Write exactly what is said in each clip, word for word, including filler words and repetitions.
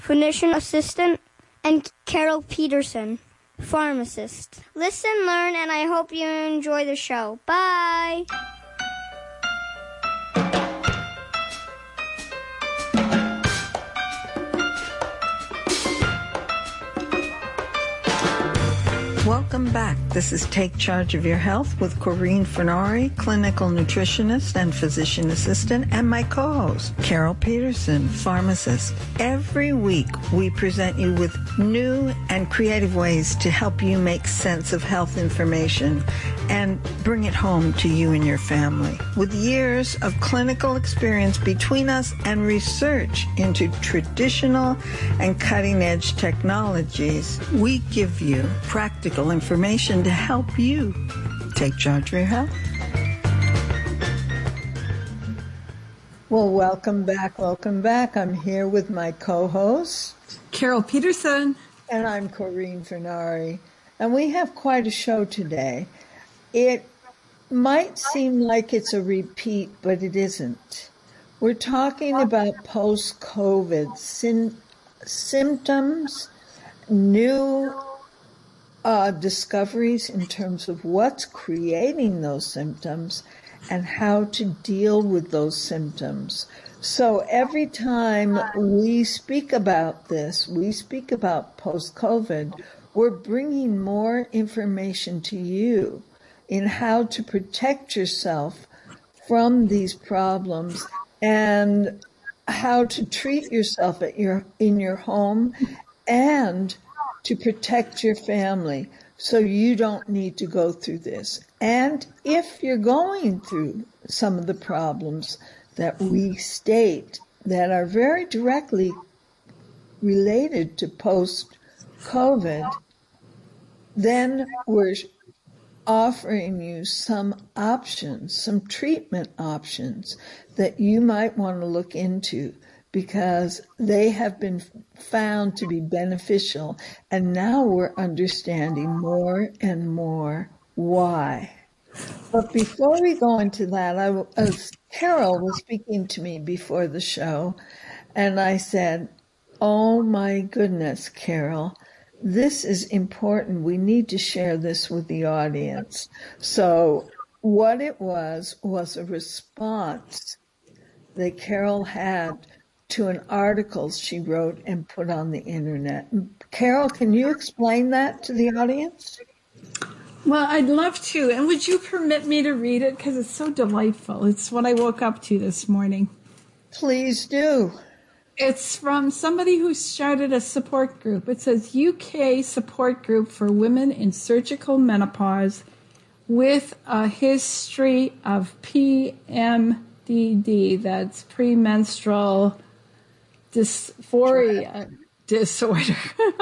physician assistant, and Carol Peterson, pharmacist. Listen, learn, and I hope you enjoy the show. Bye! Welcome back. This is Take Charge of Your Health with Corinne Fernari, clinical nutritionist and physician assistant, and my co-host, Carol Peterson, pharmacist. Every week, we present you with new and creative ways to help you make sense of health information and bring it home to you and your family. With years of clinical experience between us and research into traditional and cutting-edge technologies, we give you practical information to help you take charge of your health. Well, welcome back, welcome back. I'm here with my co-host, Carol Peterson. And I'm Corinne Fernari. And we have quite a show today. It might seem like it's a repeat, but it isn't. We're talking about post-COVID sy- symptoms, new uh, discoveries in terms of what's creating those symptoms and how to deal with those symptoms. So every time we speak about this, we speak about post-COVID, we're bringing more information to you in how to protect yourself from these problems and how to treat yourself at your in your home and to protect your family so you don't need to go through this. And if you're going through some of the problems that we state that are very directly related to post-COVID, then we're offering you some options, some treatment options that you might want to look into because they have been found to be beneficial. And now we're understanding more and more why. But before we go into that, I, as Carol was speaking to me before the show, and I said, oh my goodness, Carol, this is important. We need to share this with the audience. So what it was, was a response that Carol had to an article she wrote and put on the internet. Carol, can you explain that to the audience? Well, I'd love to. And would you permit me to read it? Because it's so delightful. It's what I woke up to this morning. Please do. It's from somebody who started a support group. It says U K support group for women in surgical menopause with a history of P M D D, that's premenstrual dysphoria disorder.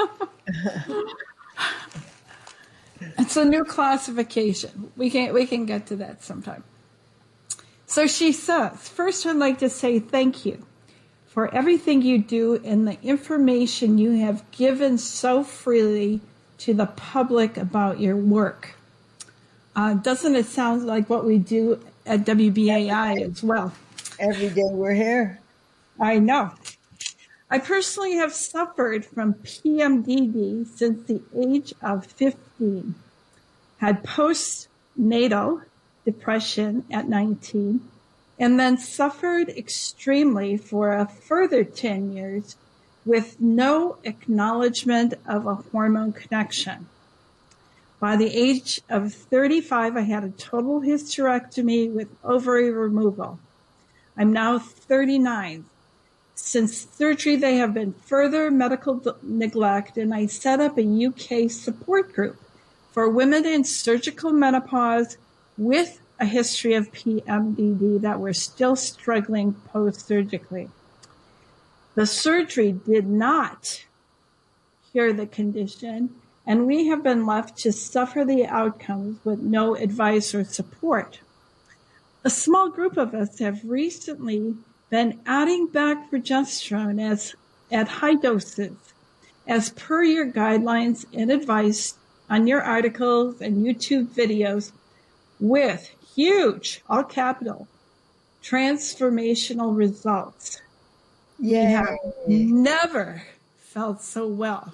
It's a new classification. We can we can get to that sometime. So she says, first I'd like to say thank you for everything you do and the information you have given so freely to the public about your work. Uh, doesn't it sound like what we do at W B A I as well? Every day we're here. I know. I personally have suffered from P M D D since the age of fifteen, had postnatal depression at nineteen, and then suffered extremely for a further ten years with no acknowledgement of a hormone connection. By the age of thirty-five, I had a total hysterectomy with ovary removal. I'm now thirty-nine. Since surgery, there have been further medical neglect, and I set up a U K support group for women in surgical menopause with a history of P M D D that were still struggling post-surgically. The surgery did not cure the condition, and we have been left to suffer the outcomes with no advice or support. A small group of us have recently been adding back progesterone as at high doses, as per your guidelines and advice on your articles and YouTube videos, with huge, all capital, transformational results. Yeah. We have never felt so well.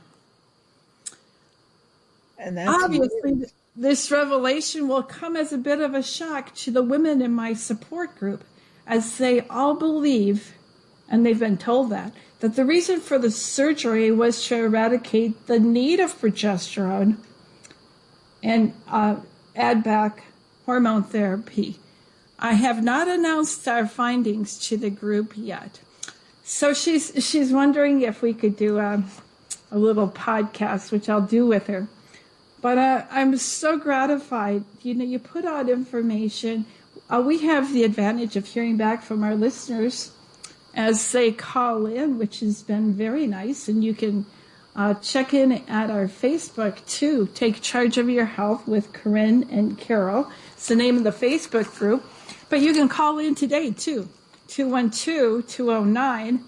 And that's Obviously, weird. this revelation will come as a bit of a shock to the women in my support group, as they all believe, and they've been told that, that the reason for the surgery was to eradicate the need of progesterone and uh, add back hormone therapy. I have not announced our findings to the group yet. So she's she's wondering if we could do a, a little podcast, which I'll do with her. But uh, I'm so gratified. You know, you put out information. Uh, we have the advantage of hearing back from our listeners as they call in, which has been very nice. And you can uh, check in at our Facebook, too. Take Charge of Your Health with Corinne and Carol. It's the name of the Facebook group. But you can call in today, too. two one two, two oh nine,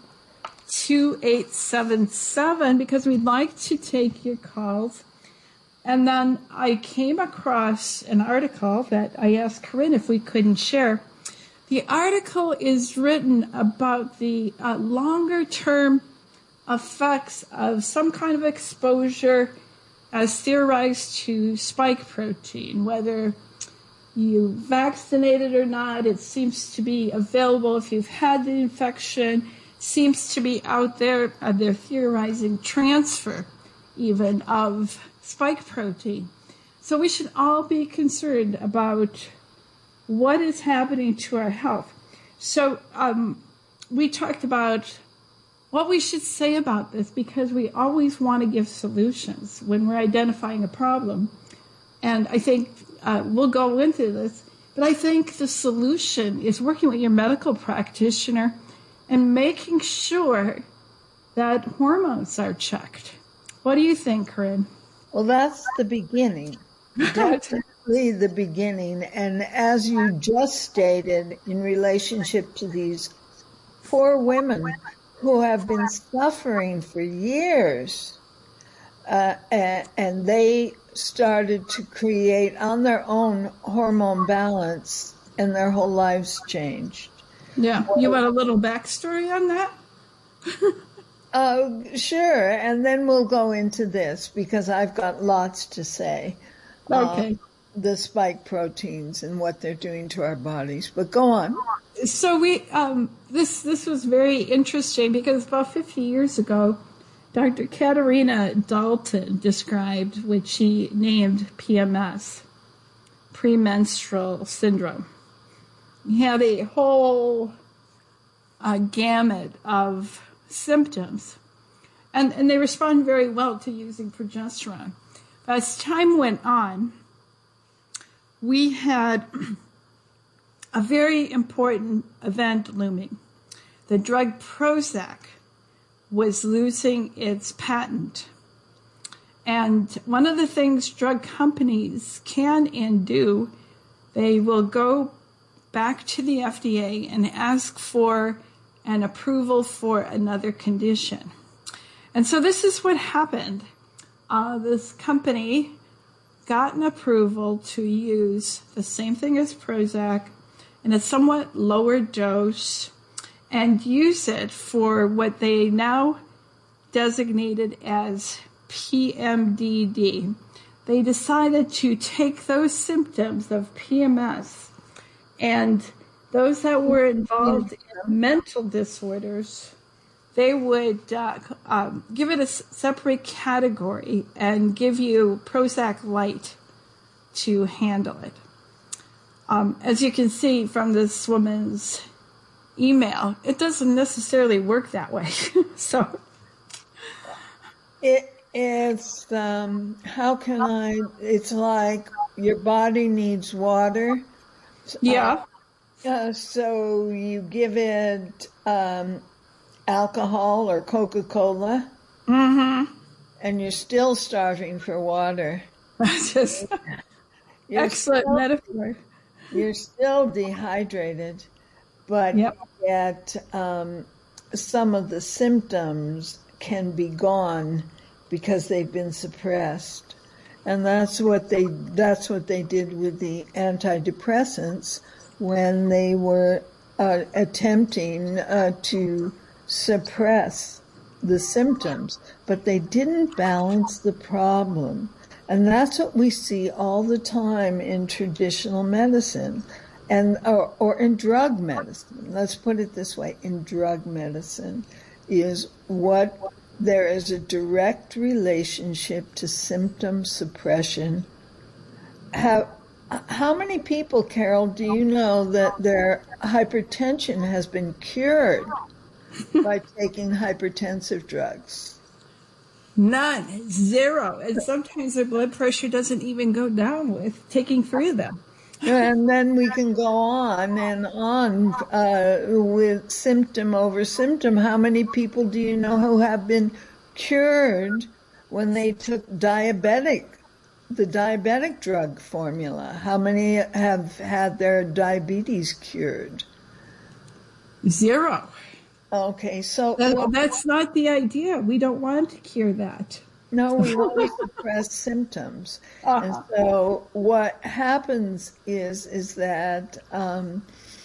two eight seven seven, because we'd like to take your calls. And then I came across an article that I asked Corinne if we couldn't share. The article is written about the uh, longer-term effects of some kind of exposure as theorized to spike protein, whether you vaccinated or not. It seems to be available if you've had the infection. It seems to be out there. Uh, they're theorizing transfer even of spike protein. So we should all be concerned about what is happening to our health. So um, we talked about what we should say about this, because we always want to give solutions when we're identifying a problem. And I think uh, we'll go into this, but I think the solution is working with your medical practitioner and making sure that hormones are checked. What do you think, Corinne? Well, that's the beginning. Definitely the beginning. And as you just stated, in relationship to these poor women who have been suffering for years, uh, and, and they started to create on their own hormone balance, and their whole lives changed. Yeah. You want a little backstory on that? Uh, sure, and then we'll go into this, because I've got lots to say. Okay. Uh, the spike proteins and what they're doing to our bodies. But go on. So we um, this this was very interesting, because about fifty years ago, Doctor Katarina Dalton described what she named P M S, premenstrual syndrome. He had a whole uh, gamut of symptoms, and, and they respond very well to using progesterone. But as time went on, we had a very important event looming. The drug Prozac was losing its patent. And one of the things drug companies can and do, they will go back to the F D A and ask for an approval for another condition. And so this is what happened. Uh, this company got an approval to use the same thing as Prozac in a somewhat lower dose and use it for what they now designated as P M D D. They decided to take those symptoms of P M S and those that were involved in mental disorders, they would uh, um, give it a s- separate category and give you Prozac Light to handle it. Um, as you can see from this woman's email, it doesn't necessarily work that way. So It, it's, um, how can I, it's like your body needs water. yeah, Uh, so you give it um, alcohol or Coca-Cola, mm-hmm. and you're still starving for water. Just You're excellent still, metaphor. You're still dehydrated, but Yep. yet um, some of the symptoms can be gone because they've been suppressed. And that's what they that's what they did with the antidepressants when they were uh, attempting uh, to suppress the symptoms, but they didn't balance the problem. And that's what we see all the time in traditional medicine and or, or in drug medicine. Let's put it this way. In drug medicine is what there is a direct relationship to symptom suppression. How, how many people, Carol, do you know that their hypertension has been cured by taking hypertensive drugs? None, zero. And sometimes their blood pressure doesn't even go down with taking three of them. And then we can go on and on uh, with symptom over symptom. How many people do you know who have been cured when they took diabetic, the diabetic drug formula? How many have had their diabetes cured? Zero. Okay, so That, well, that's not the idea. We don't want to cure that. no, we want to suppress symptoms. Uh-huh. And so what happens is is that um,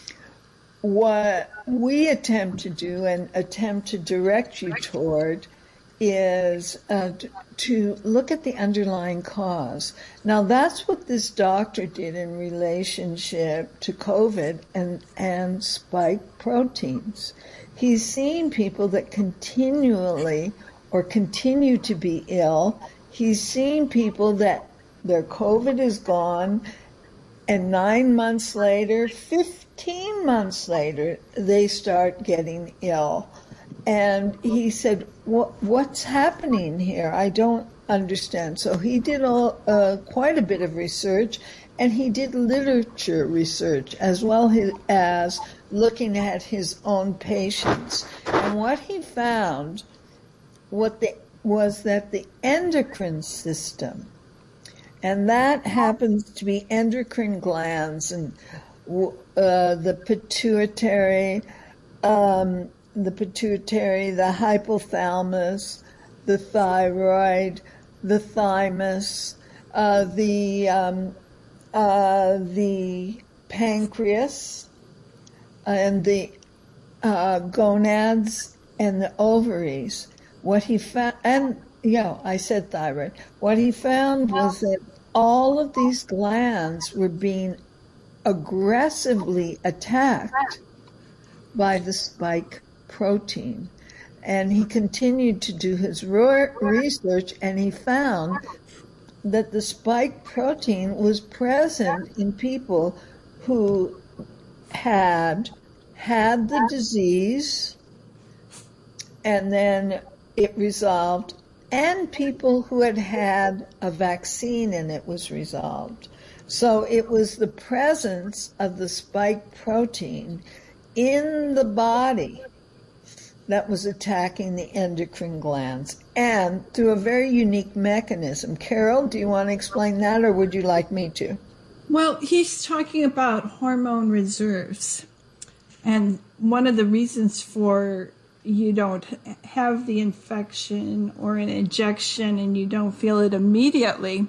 what we attempt to do and attempt to direct you toward is uh, to look at the underlying cause. Now, that's what this doctor did in relationship to COVID and, and spike proteins. He's seen people that continually or continue to be ill. He's seen people that their COVID is gone, and nine months later, fifteen months later, they start getting ill. And he said, what, what's happening here? I don't understand. So he did all, uh, quite a bit of research, and he did literature research as well as looking at his own patients. And what he found what the, was that the endocrine system, and that happens to be endocrine glands and uh, the pituitary, um, the pituitary, the hypothalamus, the thyroid, the thymus, uh, the um, uh, the pancreas, and the uh, gonads and the ovaries. What he found, and yeah, I said thyroid. What he found was that all of these glands were being aggressively attacked by the spike protein. And he continued to do his research, and he found that the spike protein was present in people who had had the disease and then it resolved, and people who had had a vaccine and it was resolved. So it was the presence of the spike protein in the body that was attacking the endocrine glands, and through a very unique mechanism. Carol, do you want to explain that, or would you like me to? Well, he's talking about hormone reserves. And one of the reasons for you don't have the infection or an injection and you don't feel it immediately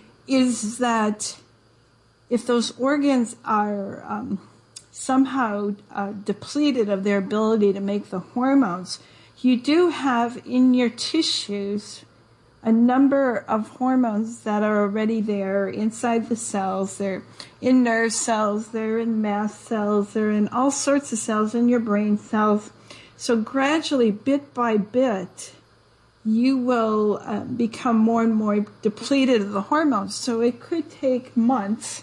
is that if those organs are um, somehow uh, depleted of their ability to make the hormones, you do have in your tissues a number of hormones that are already there inside the cells. They're in nerve cells, they're in mast cells, they're in all sorts of cells, in your brain cells. So gradually, bit by bit, you will uh, become more and more depleted of the hormones. So it could take months.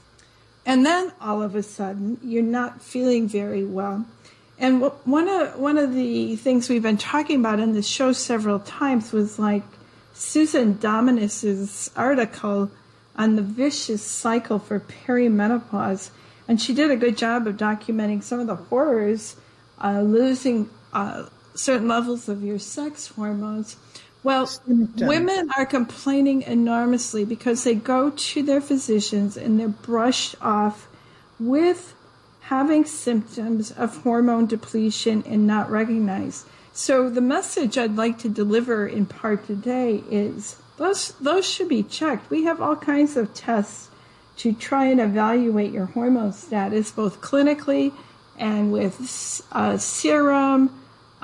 And then all of a sudden, you're not feeling very well. And one of one of the things we've been talking about in this show several times was like Susan Dominus's article on the vicious cycle for perimenopause. And she did a good job of documenting some of the horrors, uh, losing uh, certain levels of your sex hormones. Well, women are complaining enormously because they go to their physicians and they're brushed off with having symptoms of hormone depletion and not recognized. So the message I'd like to deliver in part today is those those should be checked. We have all kinds of tests to try and evaluate your hormone status, both clinically and with uh, serum,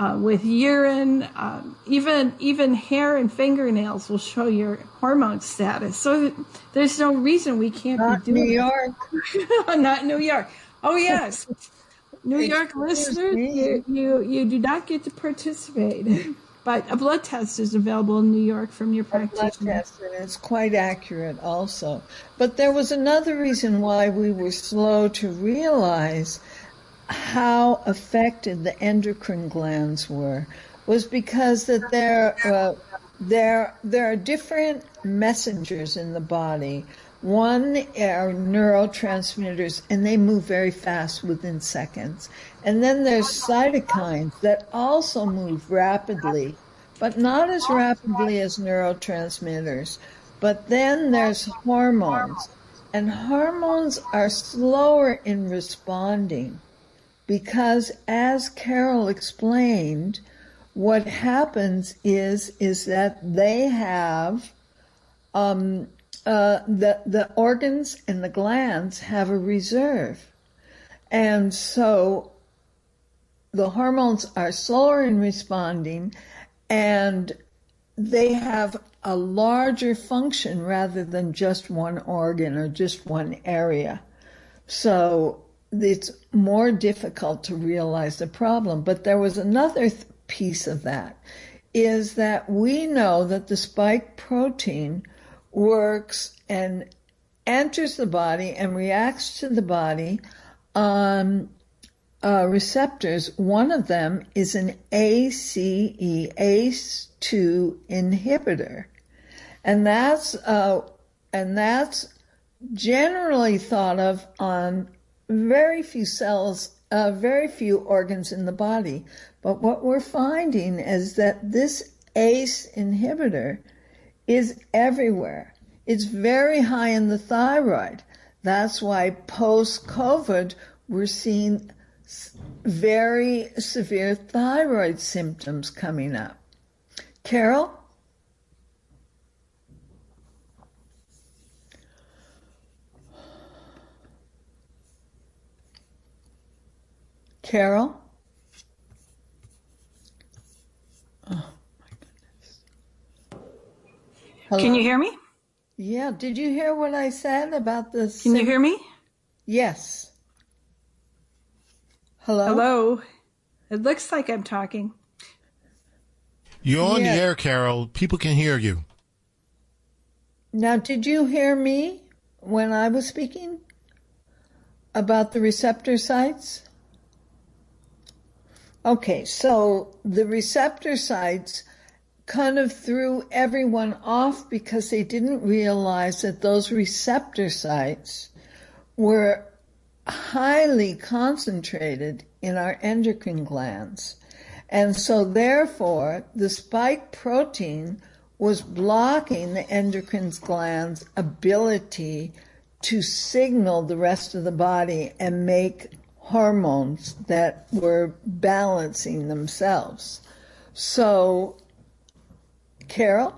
uh, with urine, um, even even hair and fingernails will show your hormone status. So there's no reason we can't Not be doing New York. it. Not New York. Oh yes, New York Excuse listeners, me. you, you you do not get to participate. But a blood test is available in New York from your Blood practitioner. test, and it's quite accurate also. But there was another reason why we were slow to realize how affected the endocrine glands were, was because that there, uh, there, there are different messengers in the body. One are neurotransmitters, and they move very fast within seconds. And then there's cytokines that also move rapidly, but not as rapidly as neurotransmitters. But then there's hormones, and hormones are slower in responding because, as Carol explained, what happens is, is that they have um, Uh, the the organs and the glands have a reserve, and so the hormones are slower in responding, and they have a larger function rather than just one organ or just one area. So it's more difficult to realize the problem. But there was another th- piece of that, is that we know that the spike protein works and enters the body and reacts to the body on uh, receptors. One of them is an A C E, A C E two inhibitor, and that's uh, and that's generally thought of on very few cells, uh, very few organs in the body. But what we're finding is that this A C E inhibitor is everywhere. It's very high in the thyroid. That's why post-COVID we're seeing very severe thyroid symptoms coming up. Carol? Carol? Hello? Can you hear me? Yeah, did you hear what I said about this? Can you hear me? Yes. Hello? Hello. It looks like I'm talking. You're on Yeah. the air, Carol. People can hear you. Now, did you hear me when I was speaking about the receptor sites? Okay, so the receptor sites kind of threw everyone off because they didn't realize that those receptor sites were highly concentrated in our endocrine glands. And so therefore, the spike protein was blocking the endocrine glands' ability to signal the rest of the body and make hormones that were balancing themselves. So, Carol?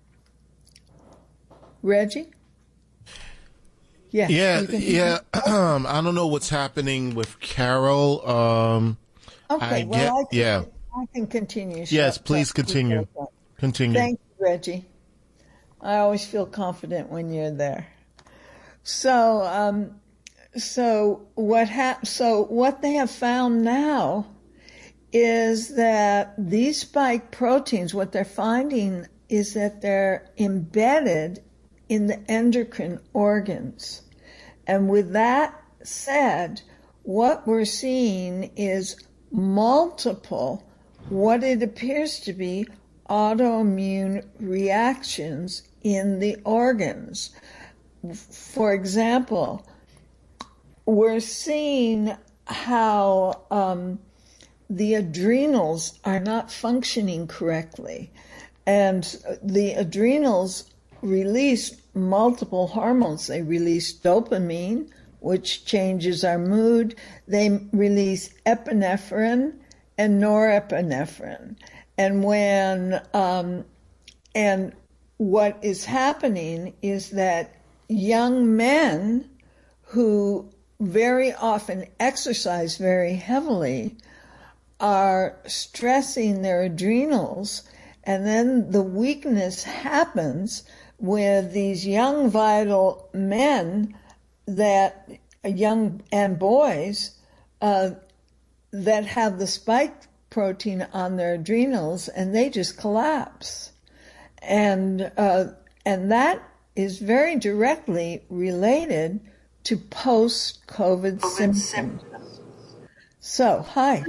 Reggie? Yeah. Yeah, you can- yeah. I don't know what's happening with Carol. Um, Okay, I well, get- I can, yeah. I can continue. yes, Shut- please shut- continue. Continue. Thank you, Reggie. I always feel confident when you're there. So, um, so what hap- So what they have found now is that these spike proteins, what they're finding is that they're embedded in the endocrine organs. And with that said, what we're seeing is multiple, what it appears to be autoimmune reactions in the organs. For example, we're seeing how um, the adrenals are not functioning correctly. And the adrenals release multiple hormones. They release dopamine, which changes our mood. They release epinephrine and norepinephrine. And when, um, and what is happening is that young men who very often exercise very heavily are stressing their adrenals, and then the weakness happens with these young, vital men that young and boys uh, that have the spike protein on their adrenals, and they just collapse. And uh, and that is very directly related to post-COVID symptoms. So, hi.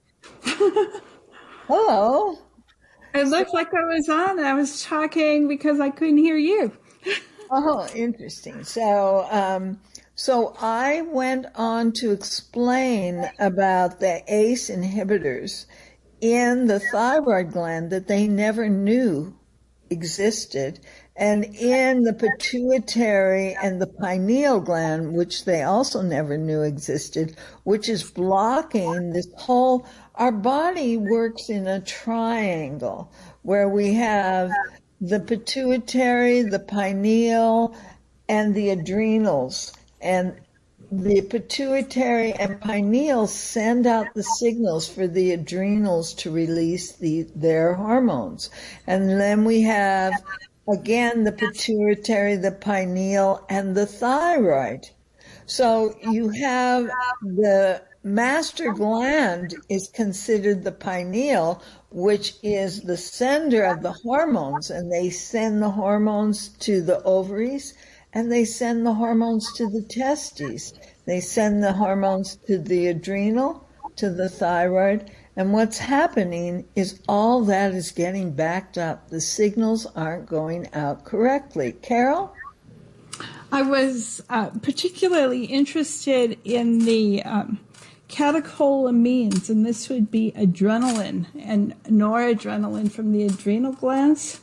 Hello. It looked like I was on. I was talking because I couldn't hear you. Oh, interesting. So, um, so I went on to explain about the A C E inhibitors in the thyroid gland that they never knew existed, and in the pituitary and the pineal gland, which they also never knew existed, which is blocking this whole. Our body works in a triangle where we have the pituitary, the pineal, and the adrenals. And the pituitary and pineal send out the signals for the adrenals to release the, their hormones. And then we have, again, the pituitary, the pineal, and the thyroid. So you have the master gland is considered the pineal, which is the sender of the hormones, and they send the hormones to the ovaries, and they send the hormones to the testes. They send the hormones to the adrenal, to the thyroid, and what's happening is all that is getting backed up. The signals aren't going out correctly. Carol? I was uh, particularly interested in the um, catecholamines, and this would be adrenaline and noradrenaline from the adrenal glands.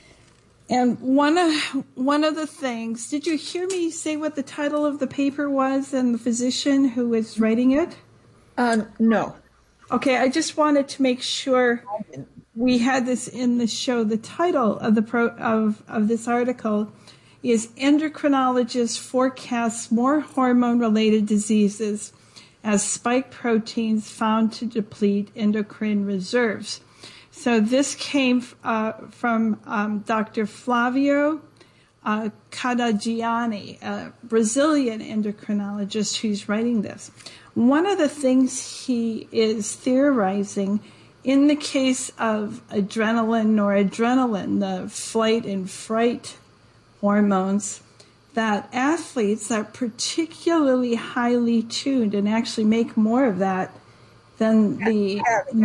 And one of one of the things, did you hear me say what the title of the paper was and the physician who was writing it? Uh, no. Okay, I just wanted to make sure we had this in the show. The title of the pro, of of this article is "Endocrinologists Forecast More Hormone-Related Diseases as Spike Proteins Found to Deplete Endocrine Reserves." So this came uh, from um, Doctor Flavio uh, Cadagiani, a Brazilian endocrinologist who's writing this. One of the things he is theorizing in the case of adrenaline, noradrenaline, the flight and fright hormones, that athletes are particularly highly tuned and actually make more of that than the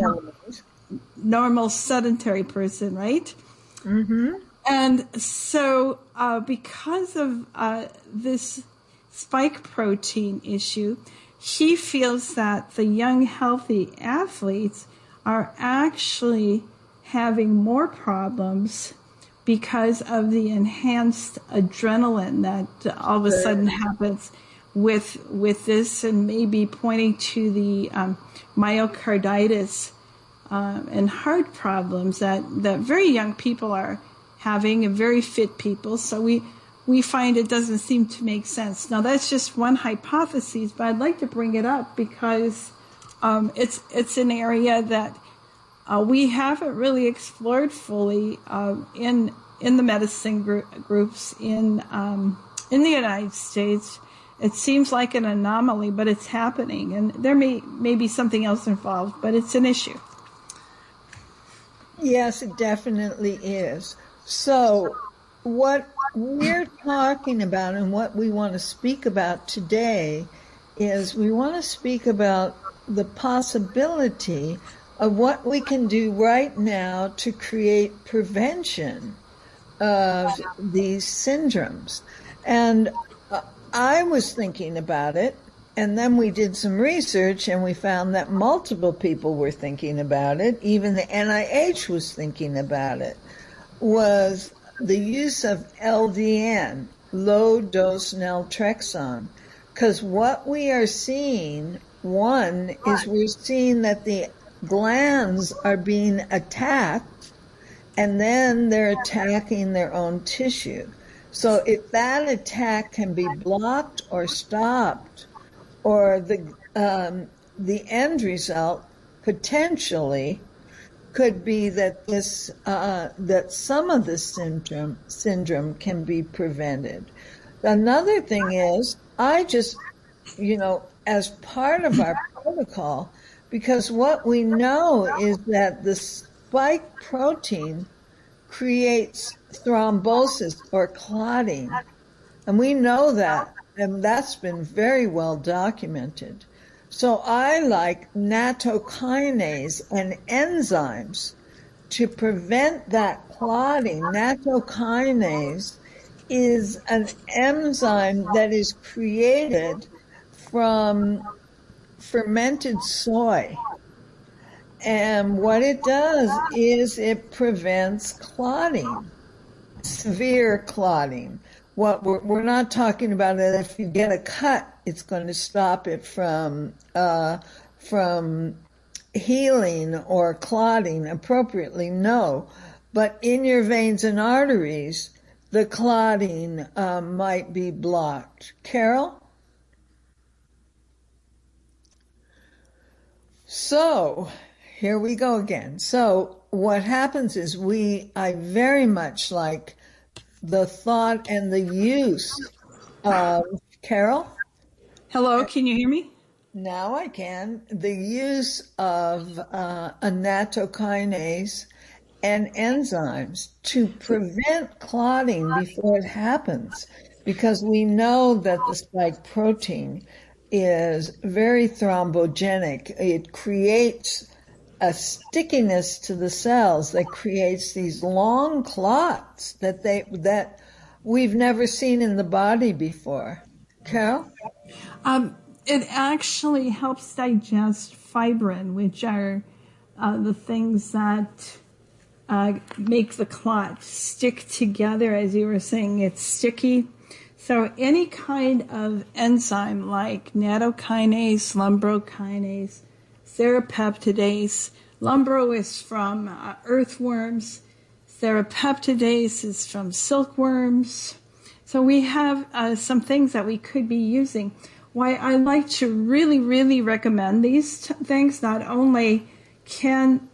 normal sedentary person, right? Mm-hmm. And so uh, because of uh, this spike protein issue, he feels that the young, healthy athletes are actually having more problems because of the enhanced adrenaline that all of a sudden happens with with this, and maybe pointing to the um, myocarditis Um, and heart problems that, that very young people are having, and very fit people. So we we find it doesn't seem to make sense. Now, that's just one hypothesis, but I'd like to bring it up because um, it's it's an area that uh, we haven't really explored fully uh, in in the medicine gr- groups in um, in the United States. It seems like an anomaly, but it's happening, and there may may be something else involved, but it's an issue. Yes, it definitely is. So what we're talking about and what we want to speak about today is we want to speak about the possibility of what we can do right now to create prevention of these syndromes. And I was thinking about it, and then we did some research and we found that multiple people were thinking about it. Even the N I H was thinking about it, was the use of L D N, low-dose naltrexone. Because what we are seeing, one, is we're seeing that the glands are being attacked, and then they're attacking their own tissue. So if that attack can be blocked or stopped, or the um, the end result potentially could be that this uh, that some of this syndrome syndrome can be prevented. Another thing is, I just, you know, as part of our protocol, because what we know is that the spike protein creates thrombosis or clotting, and we know that, and that's been very well documented. So I like nattokinase and enzymes to prevent that clotting. Nattokinase is an enzyme that is created from fermented soy. And what it does is it prevents clotting, severe clotting. What we're, we're not talking about it if you get a cut, it's going to stop it from uh, from healing or clotting appropriately. No, but in your veins and arteries, the clotting uh, might be blocked. Carol? So here we go again. So what happens is we, I very much like the thought and the use of, Carol? Hello, can you hear me? Now I can. The use of uh, a nattokinase and enzymes to prevent clotting before it happens, because we know that the spike protein is very thrombogenic. It creates a stickiness to the cells that creates these long clots that they that we've never seen in the body before. Carol? Um, it actually helps digest fibrin, which are uh, the things that uh, make the clot stick together. As you were saying, it's sticky. So any kind of enzyme like nattokinase, lumbrokinase, serrapeptidase. Lumbro is from uh, earthworms. Serrapeptidase is from silkworms. So we have uh, some things that we could be using. Why I like to really, really recommend these t- things. Not only can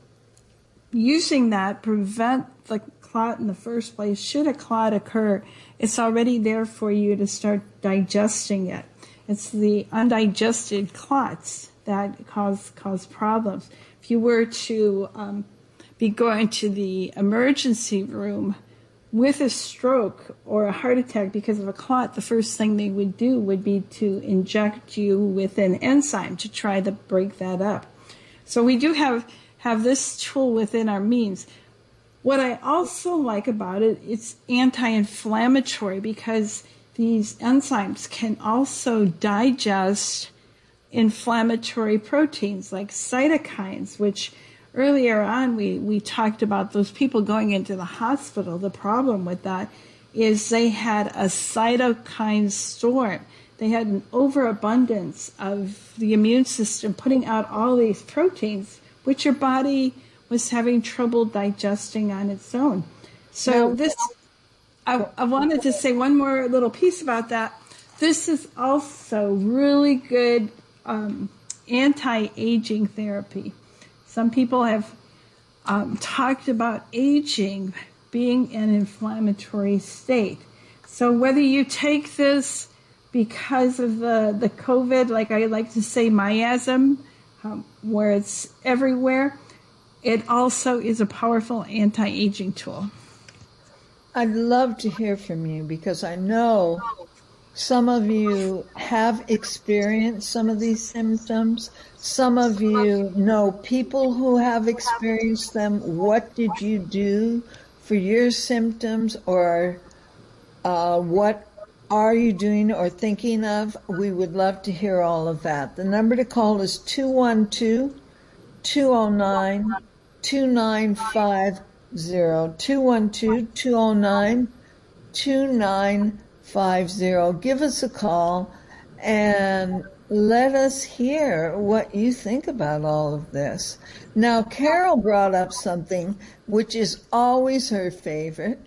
using that prevent the clot in the first place, should a clot occur, it's already there for you to start digesting it. It's the undigested clots that cause cause problems. If you were to um, be going to the emergency room with a stroke or a heart attack because of a clot, the first thing they would do would be to inject you with an enzyme to try to break that up. So we do have, have this tool within our means. What I also like about it, it's anti-inflammatory because these enzymes can also digest inflammatory proteins like cytokines, which earlier on we, we talked about those people going into the hospital. The problem with that is they had a cytokine storm. They had an overabundance of the immune system putting out all these proteins, which your body was having trouble digesting on its own. So this, I, I wanted to say one more little piece about that. This is also really good um, anti-aging therapy. Some people have um, talked about aging being an inflammatory state. So whether you take this because of the, the COVID, like I like to say miasm, um, where it's everywhere, it also is a powerful anti-aging tool. I'd love to hear from you because I know some of you have experienced some of these symptoms. Some of you know people who have experienced them. What did you do for your symptoms, or uh, what are you doing or thinking of? We would love to hear all of that. The number to call is two one two, two oh nine, two nine five zero. two one two, two oh nine, two nine five zero. Give us a call and let us hear what you think about all of this. Now, Carol brought up something which is always her favorite.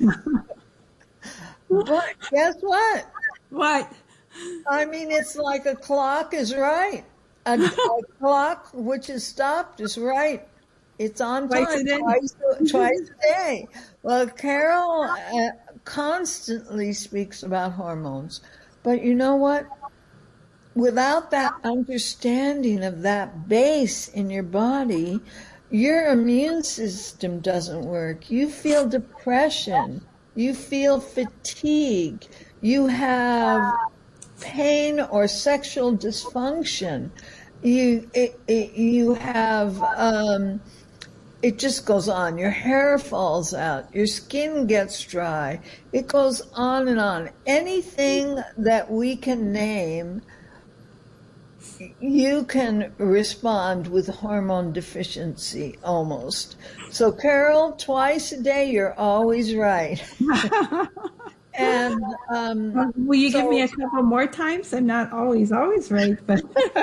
But guess what? What? I mean, it's like a clock is right. A, a clock which is stopped is right. It's on time. Twice a day. Twice, twice a day. Well, Carol uh, constantly speaks about hormones. But you know what? Without that understanding of that base in your body, your immune system doesn't work. You feel depression. You feel fatigue. You have pain or sexual dysfunction. You it, it, you have um, it just goes on. Your hair falls out. Your skin gets dry. It goes on and on. Anything that we can name, you can respond with hormone deficiency almost. So, Carol, twice a day, you're always right. And um, will you so, give me a couple more times? I'm not always, always right, but.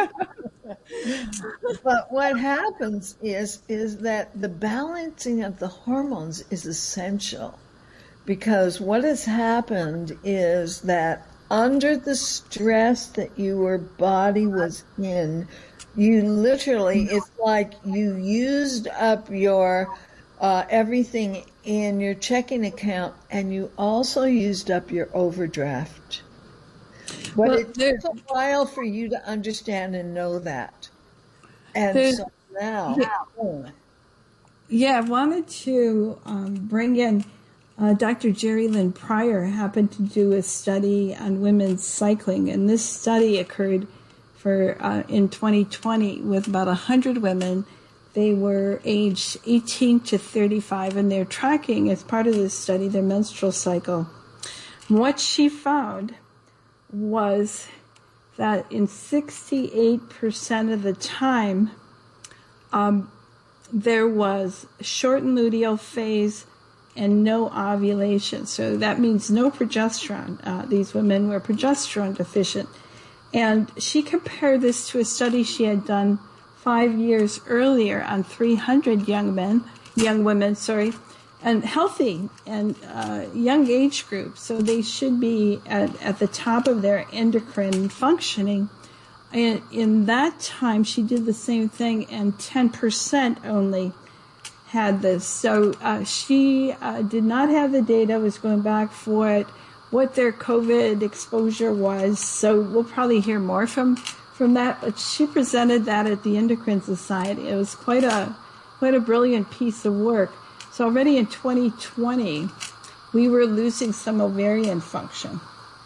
But what happens is is that the balancing of the hormones is essential, because what has happened is that under the stress that your body was in, you literally, it's like you used up your uh, everything in your checking account, and you also used up your overdraft. But Well, it there- took a while for you to understand and know that. And There's- so now, oh, Yeah, I wanted to um, bring in uh, Doctor Jerry Lynn Pryor happened to do a study on women's cycling, and this study occurred for uh, in twenty twenty with about one hundred women. They were aged eighteen to thirty-five, and they're tracking, as part of this study, their menstrual cycle. What she found was that in sixty-eight percent of the time, um, there was shortened luteal phase and no ovulation. So that means no progesterone. Uh, these women were progesterone deficient. And she compared this to a study she had done five years earlier on three hundred young men, young women, sorry, and healthy and uh, young age group. So they should be at, at the top of their endocrine functioning. And in that time, she did the same thing, and ten percent only had this. So uh, she uh, did not have the data, was going back for it, what their COVID exposure was. So we'll probably hear more from, from that. But she presented that at the Endocrine Society. It was quite a, quite a brilliant piece of work. So already in twenty twenty, we were losing some ovarian function.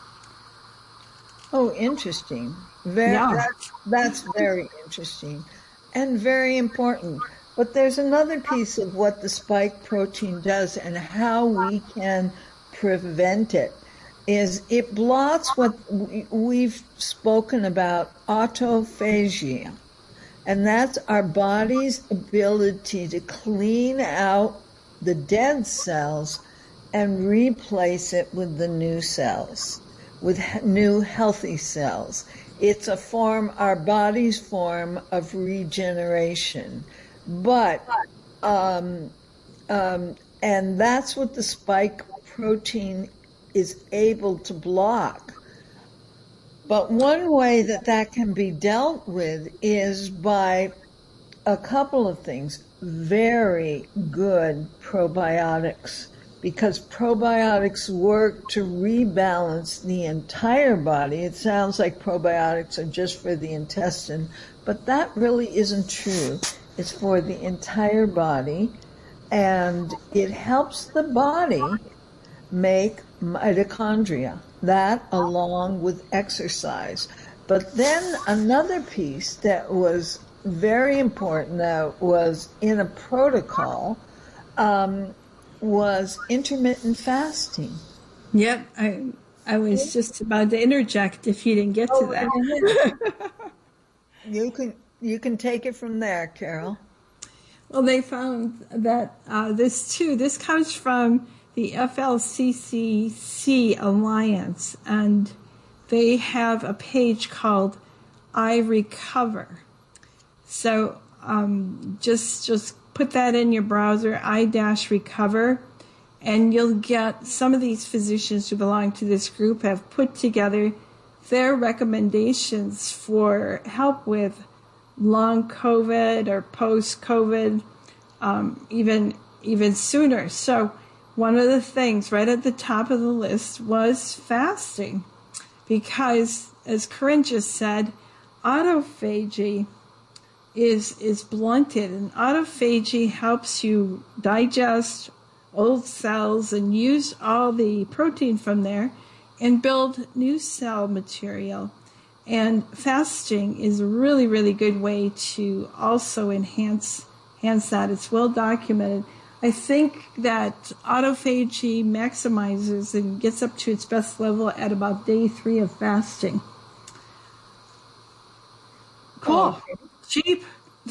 oh, interesting. Very, Yeah. that's, that's very interesting and very important. But there's another piece of what the spike protein does and how we can prevent it. Is it blocks what we- we've spoken about, autophagy. And that's our body's ability to clean out the dead cells and replace it with the new cells, with he- new healthy cells. It's a form, our body's form of regeneration. But, um, um, and that's what the spike protein is able to block. But one way that that can be dealt with is by a couple of things. Very good probiotics, because probiotics work to rebalance the entire body. It sounds like probiotics are just for the intestine, but that really isn't true. It's for the entire body, and it helps the body make mitochondria, that along with exercise. But then another piece that was very important that was in a protocol um, was intermittent fasting. Yep, I I was just about to interject if you didn't get to that. You can you can take it from there, Carol. Well, they found that uh, this too, this comes from the F L C C C Alliance, and they have a page called I Recover. So um, just just put that in your browser, I-Recover, and you'll get some of these physicians who belong to this group have put together their recommendations for help with long COVID or post-COVID, um, even even sooner. So one of the things right at the top of the list was fasting, because, as Corinne just said, autophagy is is blunted, and autophagy helps you digest old cells and use all the protein from there and build new cell material. And fasting is a really, really good way to also enhance, enhance that. It's well documented. I think that autophagy maximizes and gets up to its best level at about day three of fasting. Cool. Oh. Cheap.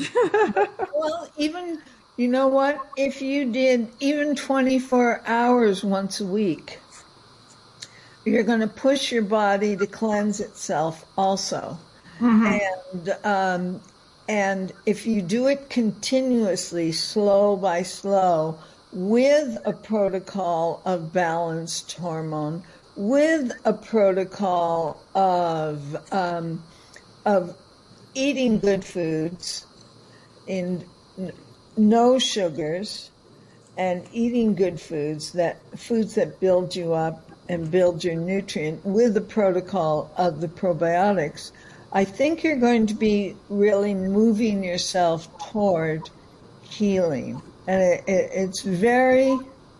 Well, even, you know what? If you did even twenty-four hours once a week, you're going to push your body to cleanse itself also. Mm-hmm. And um, and if you do it continuously, slow by slow, with a protocol of balanced hormone, with a protocol of um, of eating good foods, in no sugars, and eating good foods, that foods that build you up and build your nutrient, with the protocol of the probiotics, I think you're going to be really moving yourself toward healing. And it, it, it's very,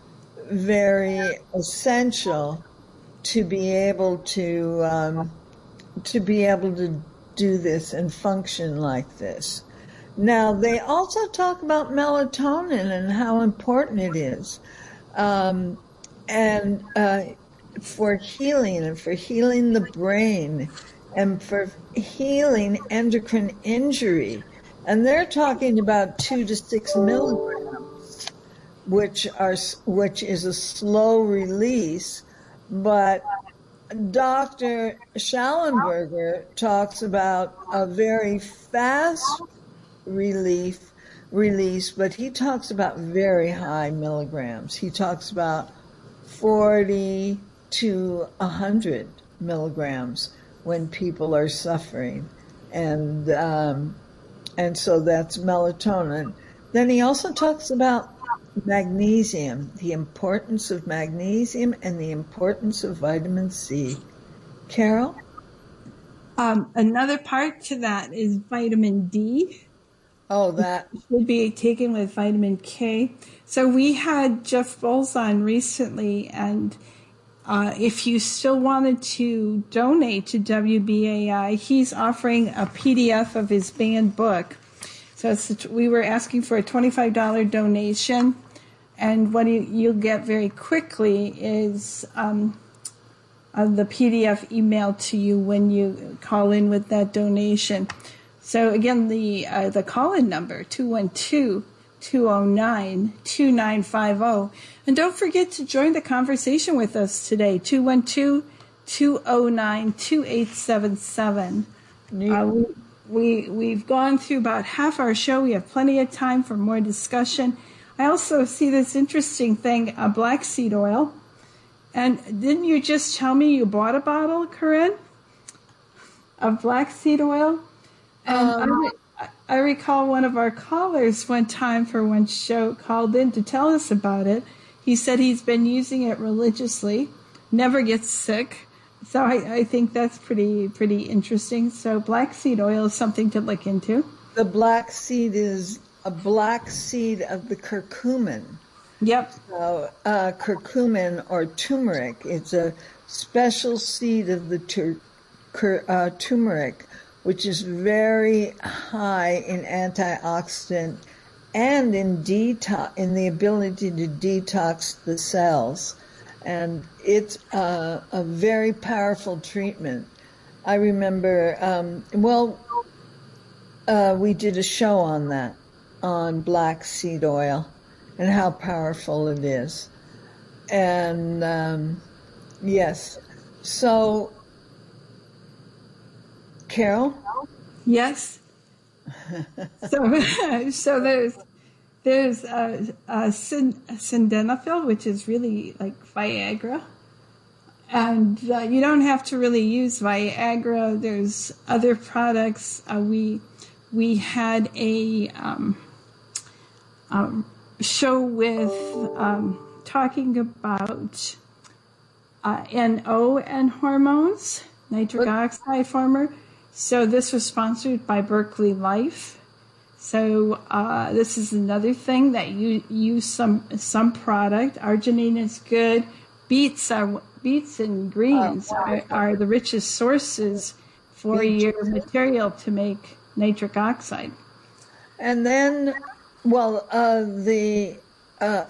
very essential to be able to um, to be able to do this and function like this. Now, they also talk about melatonin and how important it is, um, and uh, for healing and for healing the brain and for healing endocrine injury. And they're talking about two to six milligrams, which are which is a slow release, but Doctor Schallenberger talks about a very fast relief release, but he talks about very high milligrams. He talks about forty to one hundred milligrams when people are suffering, and um, and so that's melatonin. Then he also talks about magnesium, the importance of magnesium and the importance of vitamin C. Carol? Um, another part to that is vitamin D. Oh, that should be taken with vitamin K. So we had Jeff Bowles on recently, and uh, if you still wanted to donate to W B A I, he's offering a P D F of his banned book. So it's, we were asking for a twenty-five dollars donation, and what you, you'll get very quickly is um, uh, the P D F emailed to you when you call in with that donation. So again, the uh, the call-in number, two one two, two oh nine, two nine five oh. And don't forget to join the conversation with us today, two one two, two oh nine, two eight seven seven. Uh, we, we, we've gone through about half our show. We have plenty of time for more discussion. I also see this interesting thing, uh, black seed oil. And didn't you just tell me you bought a bottle, Corinne, of black seed oil? And um, I, I recall one of our callers one time for one show called in to tell us about it. He said he's been using it religiously, never gets sick. So I, I think that's pretty pretty interesting. So black seed oil is something to look into. The black seed is a black seed of the curcumin. Yep. So, uh, curcumin or turmeric. It's a special seed of the tur- cur- uh, turmeric, which is very high in antioxidant and in detox, in the ability to detox the cells. And it's uh, a very powerful treatment. I remember, um, well, uh, we did a show on that, on black seed oil and how powerful it is. And um, yes, so Carol? Yes. so, so there's there's uh, uh, sildenafil, which is really like Viagra, and uh, you don't have to really use Viagra. There's other products. Uh, we we had a um, um, show with um, talking about uh, N O and hormones, nitric oxide former. So this was sponsored by Berkeley Life. So uh, this is another thing that you use some some product. Arginine is good. Beets are beets and greens oh, wow. are, are the richest sources for your material to make nitric oxide. And then, well, uh, the uh,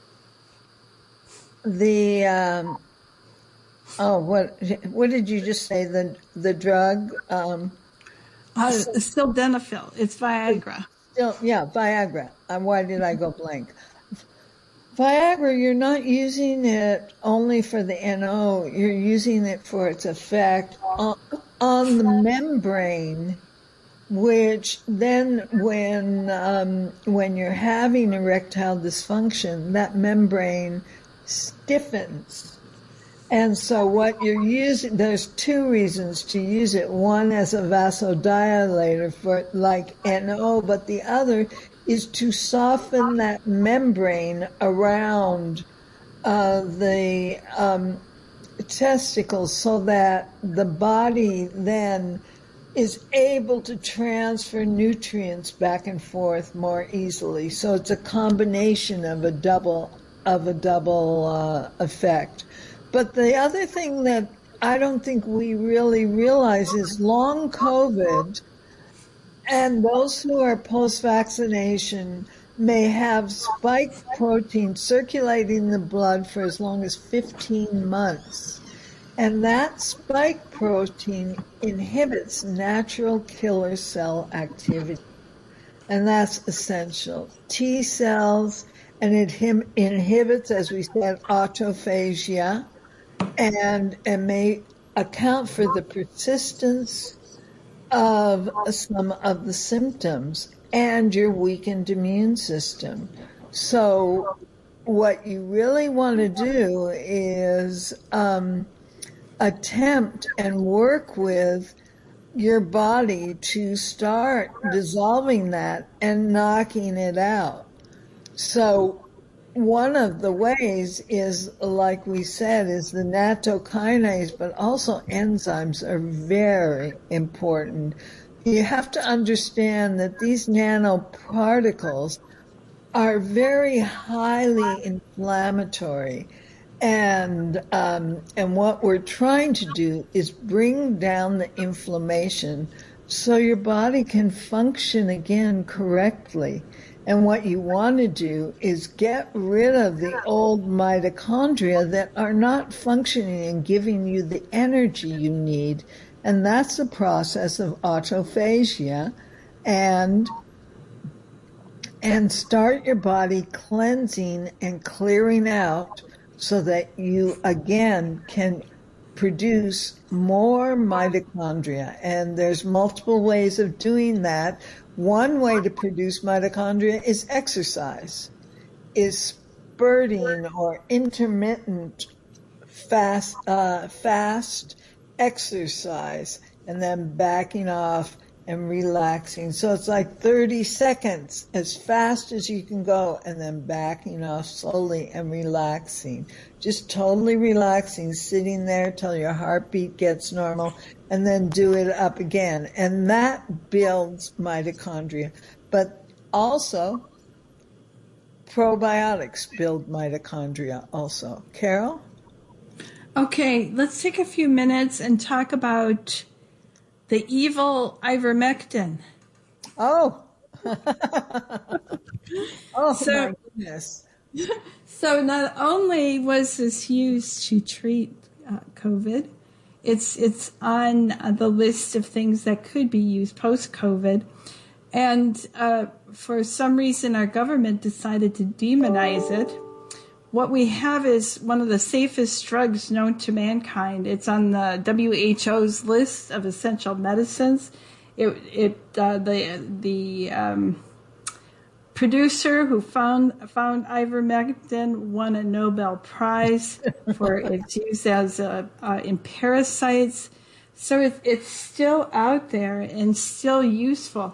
the um, oh, what what did you just say? The the drug. Um, Uh, sildenafil. It's Viagra. Still, yeah, Viagra. Uh, why did I go blank? Viagra, you're not using it only for the N O. You're using it for its effect on, on the membrane, which then when um, when you're having erectile dysfunction, that membrane stiffens. And so what you're using, there's two reasons to use it. One as a vasodilator for like N O, but the other is to soften that membrane around uh, the um, testicles so that the body then is able to transfer nutrients back and forth more easily. So it's a combination of a double, of a double uh, effect. But the other thing that I don't think we really realize is long COVID and those who are post-vaccination may have spike protein circulating in the blood for as long as fifteen months. And that spike protein inhibits natural killer cell activity. And that's essential. T cells, and it inhibits, as we said, autophagia. And it may account for the persistence of some of the symptoms and your weakened immune system. So what you really want to do is um, attempt and work with your body to start dissolving that and knocking it out. So one of the ways is, like we said, is the nattokinase, but also enzymes are very important. You have to understand that these nanoparticles are very highly inflammatory. And um, and what we're trying to do is bring down the inflammation so your body can function again correctly. And what you want to do is get rid of the old mitochondria that are not functioning and giving you the energy you need. And that's the process of autophagia. And, and start your body cleansing and clearing out so that you, again, can produce more mitochondria. And there's multiple ways of doing that. One way to produce mitochondria is exercise, is spurting or intermittent fast, uh, fast exercise, and then backing off and relaxing. So it's like thirty seconds, as fast as you can go, and then backing off slowly and relaxing. Just totally relaxing, sitting there till your heartbeat gets normal, and then do it up again. And that builds mitochondria. But also, probiotics build mitochondria also. Carol? Okay, let's take a few minutes and talk about the evil ivermectin. Oh. Oh, so, my goodness. So not only was this used to treat uh, COVID, it's it's on the list of things that could be used post-COVID. And uh, for some reason, our government decided to demonize it. What we have is one of the safest drugs known to mankind. It's on the W H O's list of essential medicines. It it uh, the the um, producer who found found ivermectin won a Nobel Prize for its use as a, uh, in parasites. So it, it's still out there and still useful.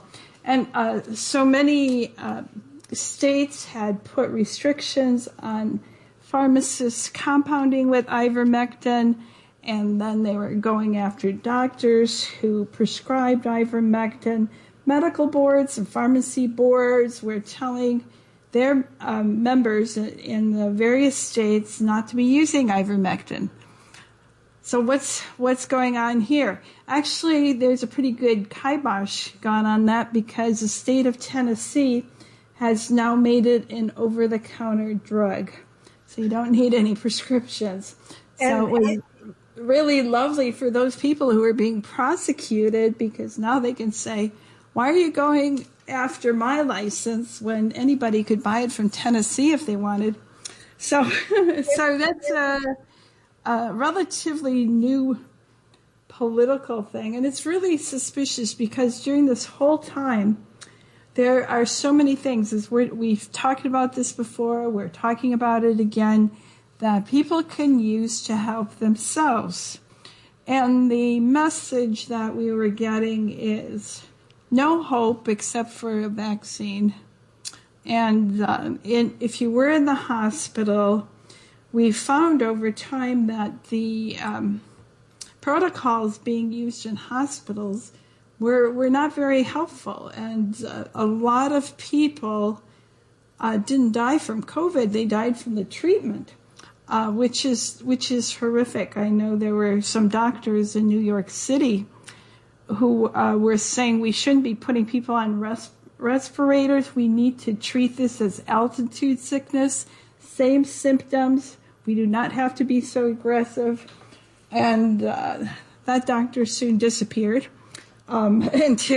And uh, so many uh, states had put restrictions on pharmacists compounding with ivermectin, and then they were going after doctors who prescribed ivermectin. Medical boards and pharmacy boards were telling their um, members in the various states not to be using ivermectin. So what's what's going on here? Actually, there's a pretty good kibosh gone on that, because the state of Tennessee has now made it an over-the-counter drug. So you don't need any prescriptions. So it was really lovely for those people who are being prosecuted, because now they can say, why are you going after my license when anybody could buy it from Tennessee if they wanted? So, so that's a, a relatively new political thing. And it's really suspicious, because during this whole time, there are so many things, as we're, we've talked about this before, we're talking about it again, that people can use to help themselves. And the message that we were getting is no hope except for a vaccine. And uh, in, if you were in the hospital, we found over time that the um, protocols being used in hospitals were, were not very helpful. And uh, a lot of people uh, didn't die from COVID, they died from the treatment. Uh, which is which is horrific. I know there were some doctors in New York City who uh, were saying we shouldn't be putting people on res- respirators. We need to treat this as altitude sickness, same symptoms. We do not have to be so aggressive. And uh, that doctor soon disappeared um, into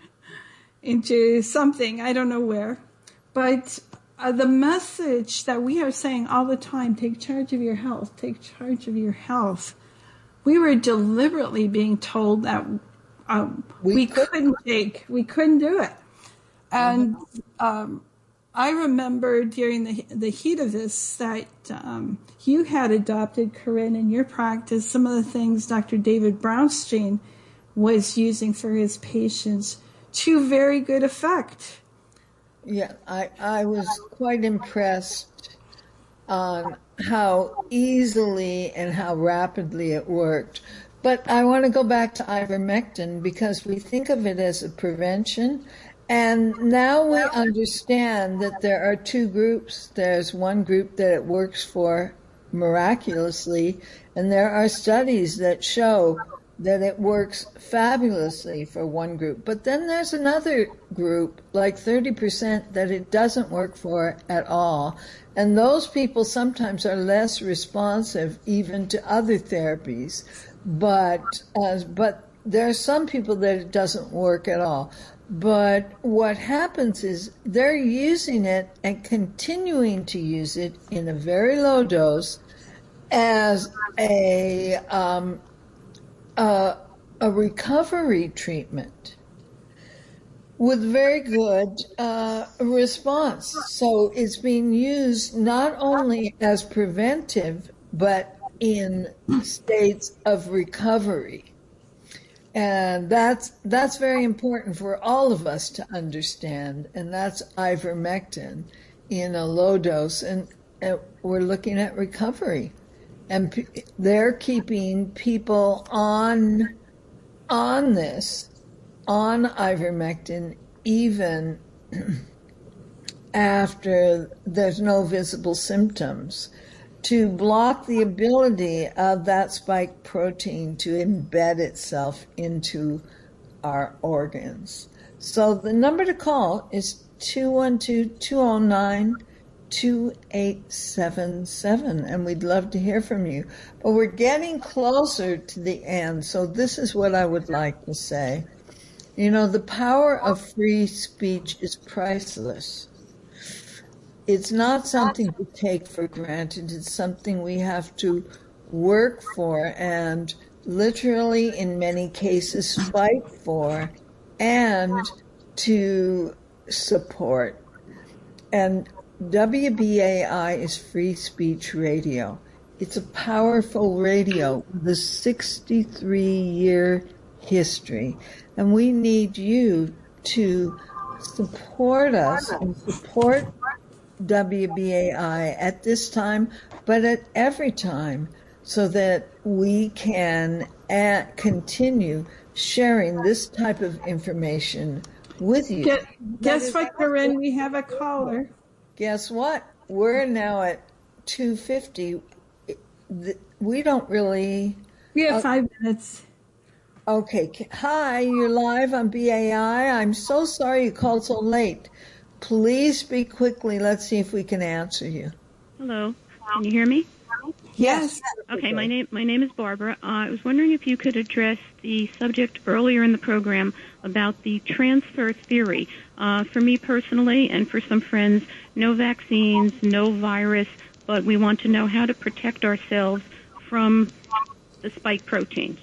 into something, I don't know where. But Uh, the message that we are saying all the time, take charge of your health, take charge of your health. We were deliberately being told that um, we, we couldn't take, we couldn't do it. And um, I remember during the, the heat of this that um, you had adopted, Corinne, in your practice, some of the things Doctor David Brownstein was using for his patients to very good effect. Yeah, I, I was quite impressed on how easily and how rapidly it worked. But I want to go back to ivermectin, because we think of it as a prevention. And now we understand that there are two groups. There's one group that it works for miraculously, and there are studies that show that it works fabulously for one group. But then there's another group, like thirty percent, that it doesn't work for at all. And those people sometimes are less responsive even to other therapies. But, uh, but there are some people that it doesn't work at all. But what happens is they're using it and continuing to use it in a very low dose as a um, Uh, a recovery treatment with very good uh, response. So it's being used not only as preventive, but in states of recovery. And that's that's very important for all of us to understand. And that's ivermectin in a low dose. And uh, we're looking at recovery. And p- they're keeping people on on this, on ivermectin, even after there's no visible symptoms, to block the ability of that spike protein to embed itself into our organs. So the number to call is two one two, two oh nine, two eight seven seven, and we'd love to hear from you. But we're getting closer to the end, so this is what I would like to say. You know, the power of free speech is priceless. It's not something to take for granted. It's something we have to work for and literally, in many cases, fight for and to support. And W B A I is Free Speech Radio. It's a powerful radio with a sixty-three year history. And we need you to support us and support W B A I at this time, but at every time, so that we can uh, continue sharing this type of information with you. Guess, guess what, Corinne? We have a caller. Guess what? We're now at two fifty. We don't really... We have uh, five minutes. Okay. Hi, you're live on B A I. I'm so sorry you called so late. Please speak quickly. Let's see if we can answer you. Hello. Can you hear me? Yes. Okay, my name my name is Barbara. Uh, I was wondering if you could address the subject earlier in the program about the transfer theory. Uh, for me personally and for some friends, no vaccines, no virus, but we want to know how to protect ourselves from the spike proteins.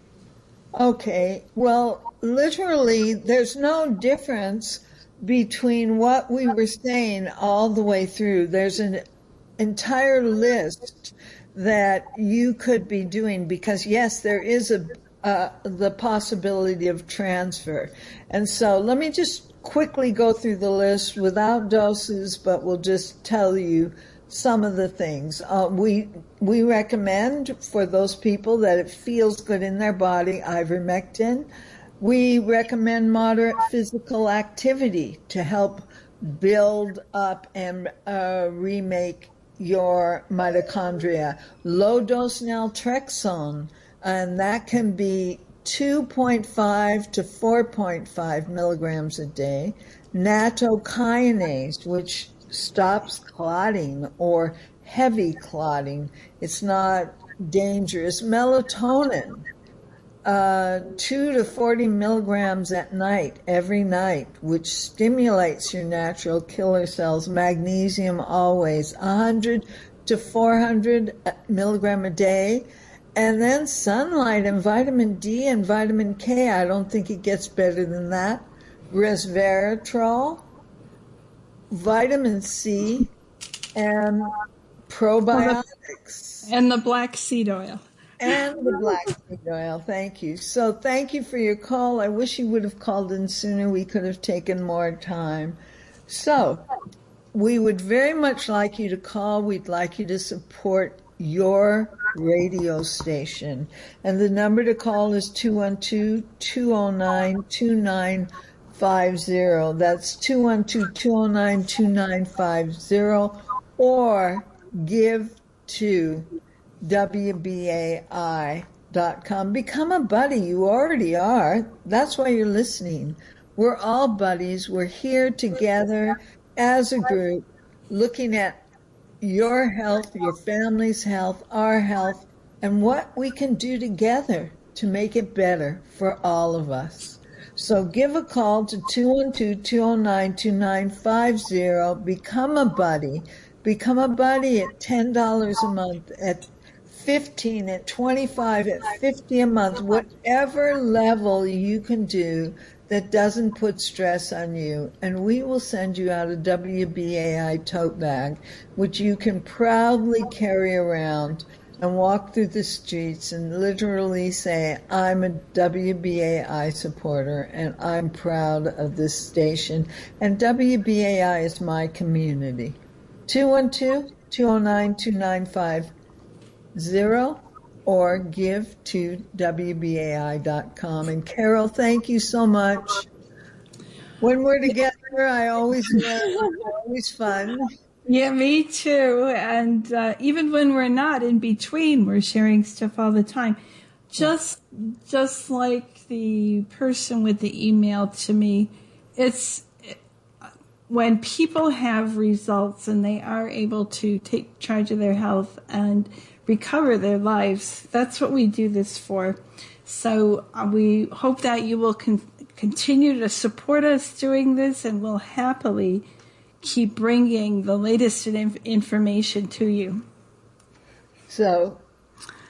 Okay. Well, literally, there's no difference between what we were saying all the way through. There's an entire list that you could be doing because, yes, there is a uh, the possibility of transfer. And so let me just quickly go through the list without doses, but we'll just tell you some of the things. Uh, we we recommend for those people that it feels good in their body, ivermectin. We recommend moderate physical activity to help build up and uh, remake your mitochondria. Low dose naltrexone, and that can be two point five to four point five milligrams a day. Nattokinase, which stops clotting or heavy clotting. It's not dangerous. Melatonin, uh, two to forty milligrams at night, every night, which stimulates your natural killer cells. Magnesium always, one hundred to four hundred milligram a day. And then sunlight and vitamin D and vitamin K. I don't think it gets better than that. Resveratrol, vitamin C, and probiotics. And the black seed oil. And the black seed oil. Thank you. So thank you for your call. I wish you would have called in sooner. We could have taken more time. So we would very much like you to call. We'd like you to support your radio station. And the number to call is two one two, two oh nine, two nine five zero. That's two one two, two oh nine, two nine five zero. Or give to W B A I dot com. Become a buddy. You already are. That's why you're listening. We're all buddies. We're here together as a group looking at your health, your family's health, our health, and what we can do together to make it better for all of us. So give a call to two one two, two oh nine, two nine five zero. Become a buddy. Become a buddy at ten dollars a month, at fifteen, at twenty-five, at fifty a month, whatever level you can do that doesn't put stress on you. And we will send you out a W B A I tote bag, which you can proudly carry around and walk through the streets and literally say, I'm a W B A I supporter and I'm proud of this station. And W B A I is my community. two one two, two oh nine, two nine five zero or give to W B A I dot com. And Carol, thank you so much. When we're together, I always learn. It's always fun. Yeah, me too. And uh, even when we're not in between, we're sharing stuff all the time. Just, just like the person with the email to me, it's when people have results and they are able to take charge of their health and recover their lives, that's what we do this for. So uh, we hope that you will con- continue to support us doing this, and we'll happily keep bringing the latest in- information to you. So